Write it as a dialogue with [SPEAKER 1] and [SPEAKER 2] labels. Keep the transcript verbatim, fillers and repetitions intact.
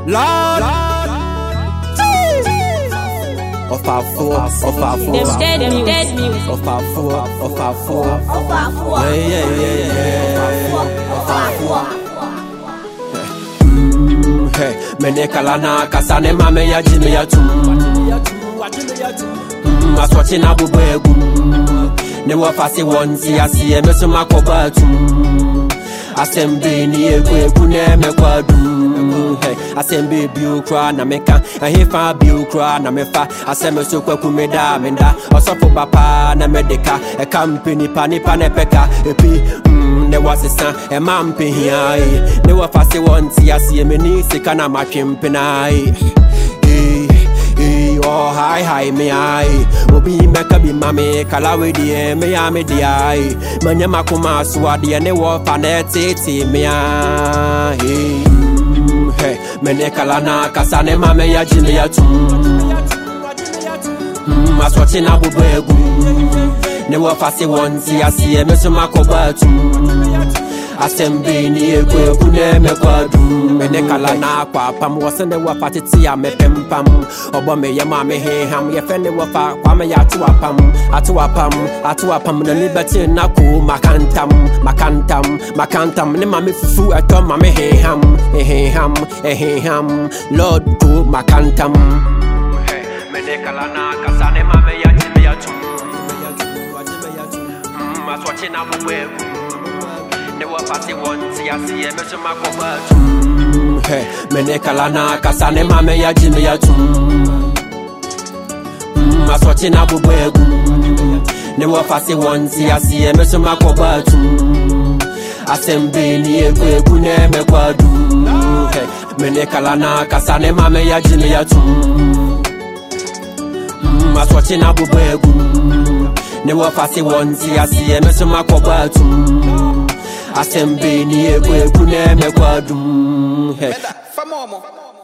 [SPEAKER 1] Lord, of our four, of our four,
[SPEAKER 2] Them dead music, dead music.
[SPEAKER 1] of our four, of our four,
[SPEAKER 3] Of our four.
[SPEAKER 1] yeah, yeah, yeah, yeah.
[SPEAKER 3] Of our four.
[SPEAKER 1] Mm, hey, mene kalana kasane mame ya jime ya tum. Mm, aswachi na bubegu. Ne wafasi wanzi asiye mesuma kobatum. Asembe ni egu egu ne mekwadu. Hey, asembe biukra na meka. Ahifa biukra na mefa. Aseme sukwe kumeda menda. Osofo bapa na medeka. E kampini pa nipa ne peka. Epi mm, ne wasisa e mampi hiai. Ne wafasi wanzi asiye meni sika na machimpenai. Hey, hey, oh hi hi me ai. Obi meka bi mame kalawe die me ya me die ai. Manya makuma suade ne wo fa ne tete me ai. Hey, mene kalana kasane mame ya jime ya tum. Mm, aswachi na bubegu. Ne wo fase wonzi asiye mesuma kobatum. Asembe ni egu egu ne mekwadu. Mene kalana kwa pam wasende wa patiti ya mepempam. Obo me yama me heham yefende wa fa kwa me ya tuapam. Atuapam, atuapam na liberty na ku makantam, makantam, makantam ne mame fufu eto mame heham, heham, heham. Lord ku makantam. Hey, mene kalana kasane mame ya jime ya tum. Mm, aswachi na bubegu. Ne wafasi wanzi asiye mesuma kobatum. Hey, mene kalana kasane mame ya jime ya tum. Mm, aswachi na bubegu. Ne wafasi wanzi asiye mesuma kobatum. Asembe ni egu egu ne mekwadu. Hey, mene kalana kasane mame ya jime ya tum. Mm, aswachi na bubegu. Ne wafasi wanzi asiye mesuma kobatum. Asembe ni egu egu ne mekwadu. Hey.
[SPEAKER 3] For more.